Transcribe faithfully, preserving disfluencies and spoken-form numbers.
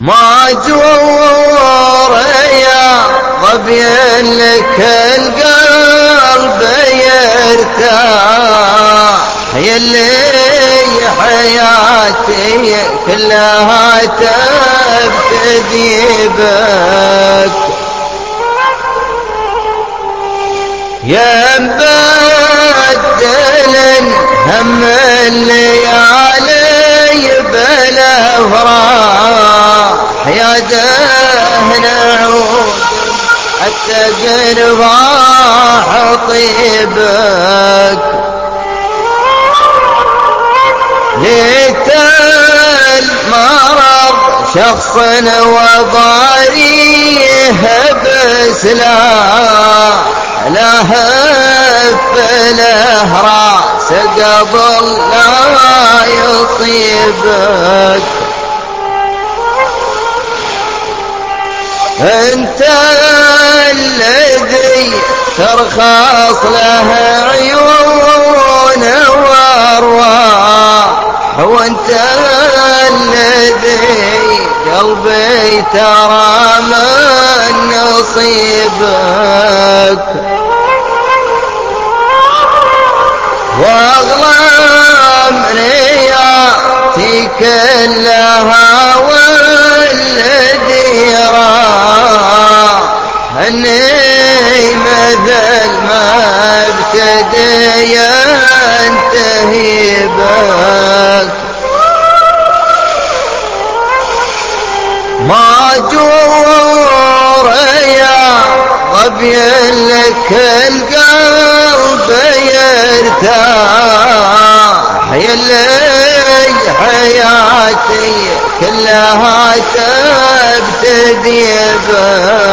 ماجور يا ظبي لك القلب يرتاح، يلي حياتي كلها تبتدي بك، يا مبدل هم الليالي بالافراح، يا دهن عود حتى قرباح طيبك، ليت المرض شخص وضاريه بسلاح، لا هف له راس قبل لا يصيبك، انت الذي ترخص له عيون وارواح، وانت الذي قلبي ترى من نصيبك، واغلى امنياتي كلها والذي راح، اني مثل ما ابتدي ينتهي بك، ماجور يا ظبي لك القلب يرتاح، يلي حياتي كلها تبتدي بك.